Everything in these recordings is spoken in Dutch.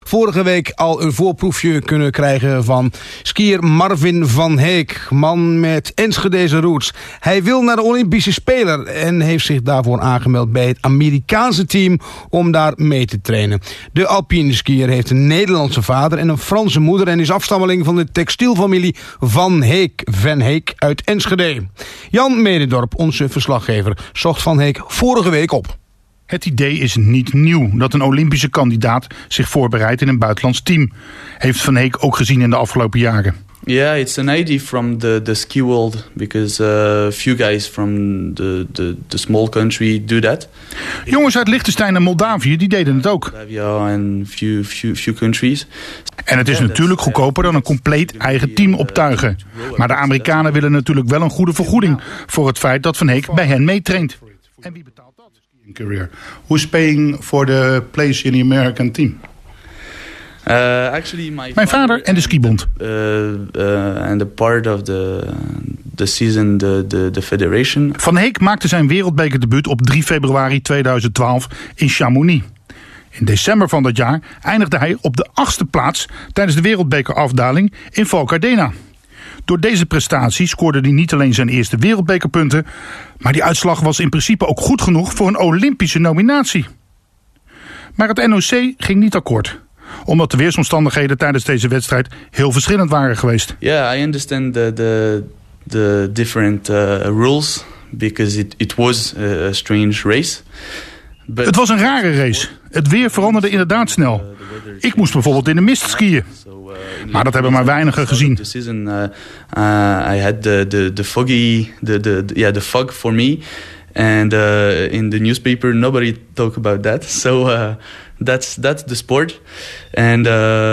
vorige week al een voorproefje kunnen krijgen van skier Marvin van Heek, man met Enschedese roots. Hij wil naar de Olympische Speler en heeft zich daarvoor aangemeld bij het Amerikaanse team om daar mee te trainen. De alpine skier heeft een Nederlandse vader en een Franse moeder en is afstammeling van de textielfamilie Van Heek uit Enschede. Jan Mededorp, onze verslaggever, zocht Van Heek vorige week op. Het idee is niet nieuw dat een Olympische kandidaat zich voorbereidt in een buitenlands team. Heeft Van Heek ook gezien in de afgelopen jaren. Yeah, it's an idea from the ski world because few guys from the small country do that. Jongens uit Liechtenstein en Moldavië die deden het ook. And few countries. En het is natuurlijk goedkoper dan een compleet eigen team optuigen. Maar de Amerikanen willen natuurlijk wel een goede vergoeding voor het feit dat Van Heek bij hen meetraint. En wie betaalt dat? Career. Who's paying for the place in the American team? Mijn vader en de skibond. And the part of the season, the federation. Van Heek maakte zijn wereldbekerdebuut op 3 februari 2012 in Chamonix. In december van dat jaar eindigde hij op de 8e plaats tijdens de wereldbekerafdaling in Val Gardena. Door deze prestatie scoorde hij niet alleen zijn eerste wereldbekerpunten, maar die uitslag was in principe ook goed genoeg voor een Olympische nominatie. Maar het NOC ging niet akkoord, omdat de weersomstandigheden tijdens deze wedstrijd heel verschillend waren geweest. Yeah, I understand the different rules because it was a strange race. Het was een rare race. Het weer veranderde inderdaad snel. Ik moest bijvoorbeeld in de mist skiën. Maar dat hebben maar weinigen gezien. I had the foggy, the fog for me. And in the newspaper nobody talk about that. So that's the sport. And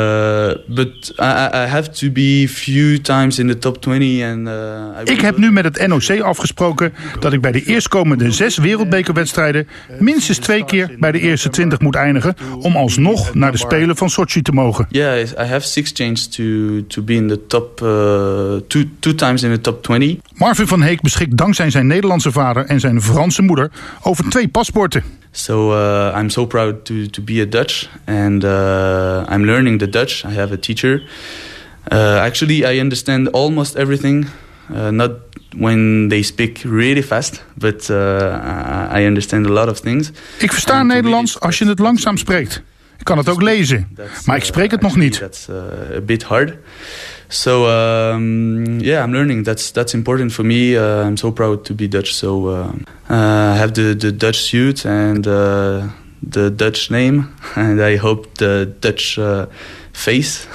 but I have to be few times in the top 20. And ik heb nu met het NOC afgesproken dat ik bij de eerstkomende 6 wereldbekerwedstrijden minstens 2 keer bij de eerste 20 moet eindigen om alsnog naar de Spelen van Sochi te mogen. Yeah, I have 6 chances to be in the top two times in the top 20. Marvin van Heek beschikt dankzij zijn Nederlandse vader en zijn Franse moeder over 2 paspoorten. So I'm so proud to be a Dutch and I'm learning the Dutch. I have a teacher. Actually, I understand almost everything. Not when they speak really fast, but I understand a lot of things. Ik versta Nederlands als je het langzaam spreekt. Ik kan het ook lezen, maar ik spreek het nog niet. That's a bit hard. So yeah, I'm learning. That's important for me. I'm so proud to be Dutch. So I have the Dutch suit and the Dutch name, and I hope the Dutch face.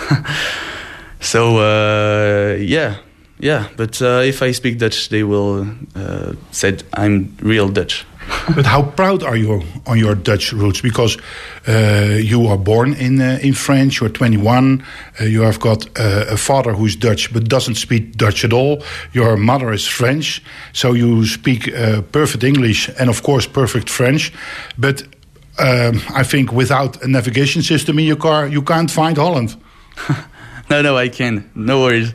So yeah. But if I speak Dutch, they will say I'm real Dutch. But how proud are you on your Dutch roots? Because you are born in France, you're 21, you have got a father who's Dutch but doesn't speak Dutch at all. Your mother is French, so you speak perfect English and of course perfect French. But I think without a navigation system in your car, you can't find Holland. No, I can. No worries.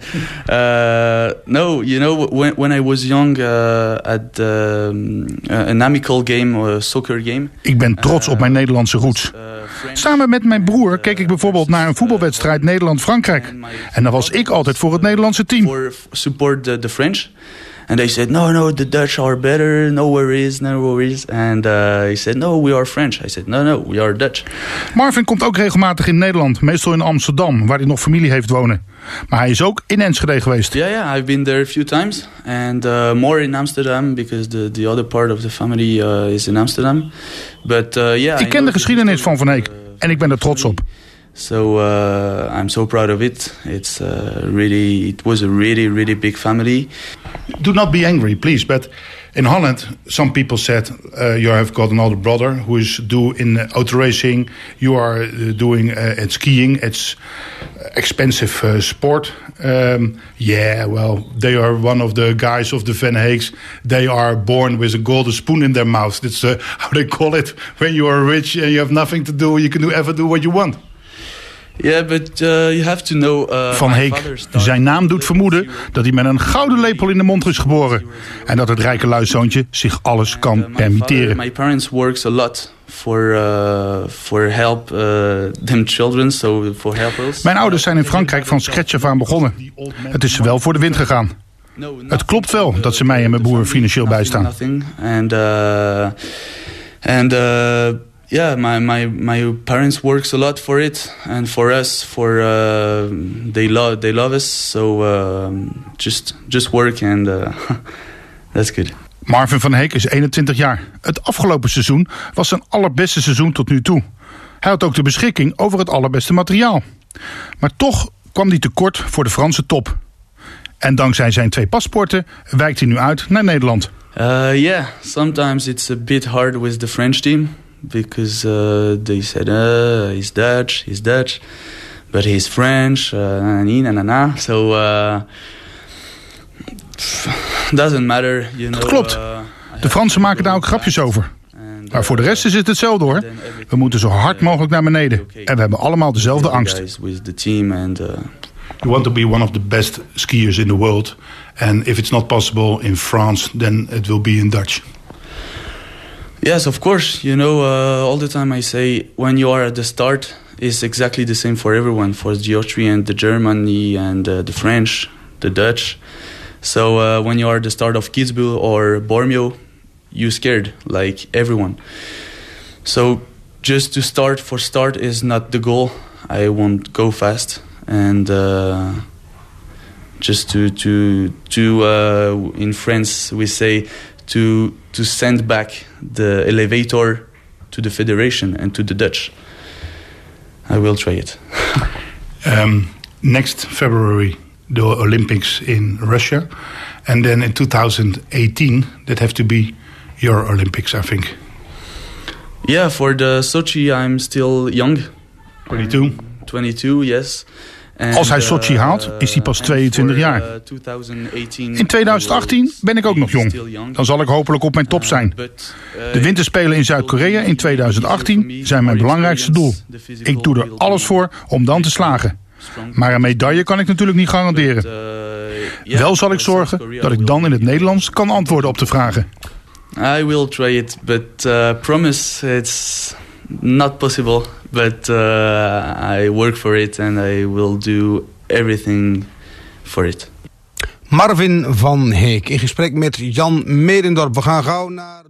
No, you know, when I was young at an amical game, a soccer game. Ik ben trots op mijn Nederlandse roots. Samen met mijn broer keek ik bijvoorbeeld naar een voetbalwedstrijd Nederland-Frankrijk. En dan was ik altijd voor het Nederlandse team. For support the French. And they said, no, the Dutch are better, no worries. And he said, no, we are French. I said, no, we are Dutch. Marvin komt ook regelmatig in Nederland, meestal in Amsterdam, waar hij nog familie heeft wonen. Maar hij is ook in Enschede geweest. Yeah, I've been there a few times. And more in Amsterdam, because the other part of the family is in Amsterdam. But yeah. Ik ken de geschiedenis van Van Heek en ik ben er trots op. So I'm so proud of it. It was a really big family. Do not be angry, please. But in Holland, some people said you have got another brother who is in auto racing. You are doing at skiing. It's expensive sport. Well, they are one of the guys of the Van Heeks. They are born with a golden spoon in their mouth. That's how they call it. When you are rich and you have nothing to do, you can ever do what you want. Yeah, but you have to know. Van Heek, zijn naam doet vermoeden dat hij met een gouden lepel in de mond is geboren. En dat het rijke luiszoontje zich alles kan permitteren. My parents works a lot for help them children, so for helpers. Mijn ouders zijn in Frankrijk van scratch af aan begonnen. Het is wel voor de wind gegaan. Het klopt wel dat ze mij en mijn broer financieel bijstaan. Yeah, my parents works a lot for it, and for us, they love us. So just work and that's good. Marvin van Heek is 21 jaar. Het afgelopen seizoen was zijn allerbeste seizoen tot nu toe. Hij had ook de beschikking over het allerbeste materiaal. Maar toch kwam hij tekort voor de Franse top. En dankzij zijn 2 paspoorten wijkt hij nu uit naar Nederland. Yeah, sometimes it's a bit hard with the French team. Because they said, he's Dutch, but he's French, So, doesn't matter, you know. Dat klopt. De Fransen maken daar ook grapjes over. Maar voor de rest is het hetzelfde hoor. We moeten zo hard mogelijk naar beneden. En we hebben allemaal dezelfde angst. You want to be one of the best skiers in the world. And if it's not possible in France, then it will be in Dutch. Yes, of course. You know, all the time I say, when you are at the start, it's exactly the same for everyone, for the Austrian, the Germany, and the French, the Dutch. So when you are at the start of Kitzbühel or Bormio, you're scared, like everyone. So just to start is not the goal. I won't go fast, and just to in France we say to send back the elevator to the federation and to the Dutch. I will try it. Next February, the Olympics in Russia. And then in 2018, that have to be your Olympics, I think. Yeah, for the Sochi, I'm still young. 22? 22, yes. Als hij Sochi haalt, is hij pas 22 jaar. In 2018 ben ik ook nog jong. Dan zal ik hopelijk op mijn top zijn. De winterspelen in Zuid-Korea in 2018 zijn mijn belangrijkste doel. Ik doe er alles voor om dan te slagen. Maar een medaille kan ik natuurlijk niet garanderen. Wel zal ik zorgen dat ik dan in het Nederlands kan antwoorden op de vragen. I will try it, but promise it's not possible. But I work for it and I will do everything for it. Marvin van Heek in gesprek met Jan Medendorp. We gaan gauw naar...